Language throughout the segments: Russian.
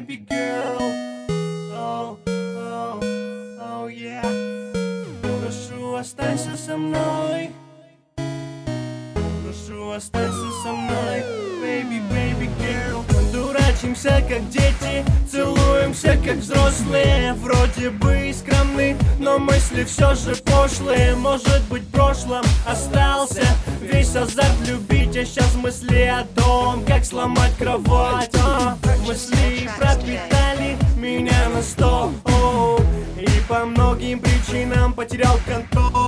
baby girl. Oh, oh, oh yeah. Прошу, останься со мной. Прошу, останься со мной, baby, baby girl. Мы дурачимся, как дети, целуемся, как взрослые. Вроде бы и скромны, но мысли все же пошлые. Может быть, в прошлом остался весь азарт любить, а сейчас мысли о том, как сломать кровать. Мысли пропитали меня на 100. И по многим причинам потерял контроль.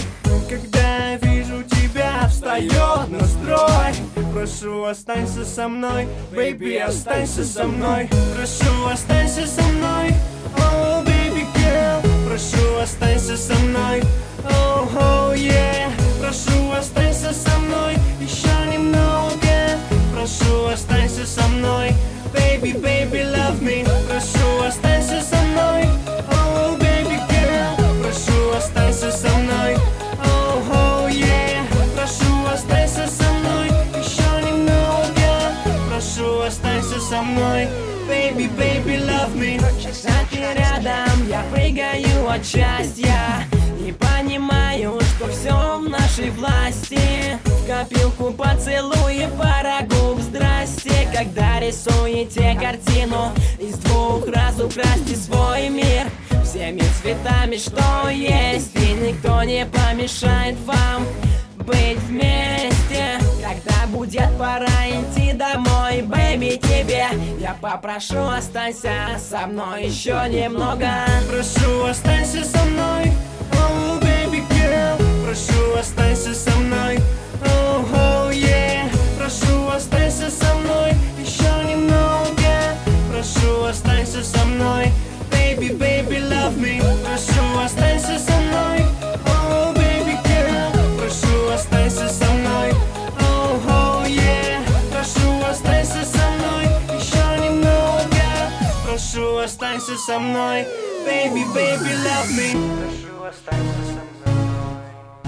Когда я вижу тебя, встает настрой. Прошу, останься со мной, baby, останься со мной. Прошу, останься со мной, oh, baby girl. Прошу, останься со мной, oh, oh, yeah. Прошу, останься со мной еще немного. Прошу, останься со мной, baby, baby, love me. Прошу, останься со мной, oh, baby girl. Прошу, останься со мной, oh, oh, yeah. Прошу, останься со мной еще немного. Прошу, останься со мной, baby, baby, love me. Когда ты рядом, я прыгаю от счастья. Не понимаю, что все в нашей власти. В копилку поцелуи, пара губ, здрасте. Когда рисуете картину, из двух раз украсьте свой мир всеми цветами, что есть. И никто не помешает вам быть вместе. Когда будет пора идти домой, бэйби, тебе я попрошу, останься со мной еще немного. Прошу, останься со мной, oh, baby girl. Прошу, останься со мной, oh, oh, yeah. Прошу, останься со мной еще немного. Прошу, останься со мной, baby, baby, love me. Прошу, останься со мной, oh, baby girl. Прошу, останься со мной, oh, oh, yeah. Прошу, останься со мной еще немного. Прошу, останься со мной, baby, baby, love me. Прошу, останься со мной.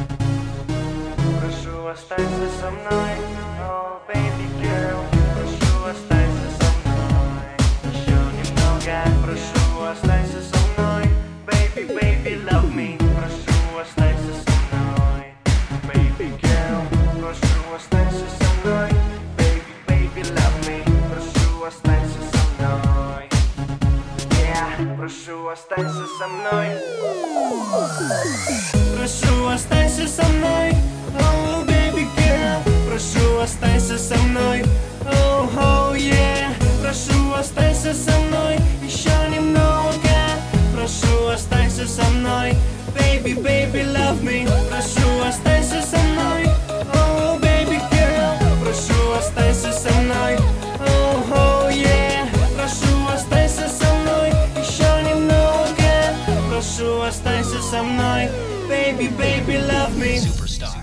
Прошу, останься со мной, oh, baby girl. Прошу, останься со мной еще немного. Прошу, останься со мной, baby, baby, love me. Прошу, останься со мной, baby girl. Прошу, останься со мной, baby, baby, love me. Прошу, останься со мной, yeah. Прошу, останься со мной. Прошу, останься со мной, oh, baby girl. Прошу, останься со мной, oh, oh, yeah. Прошу, останься со мной еще немного. Прошу, останься со мной, baby, baby, love me. Прошу, останься со мной, oh, baby girl. Прошу, останься со мной, oh, oh, yeah. Прошу, останься со мной еще немного. Прошу, останься со мной, baby, baby, love me. Superstar.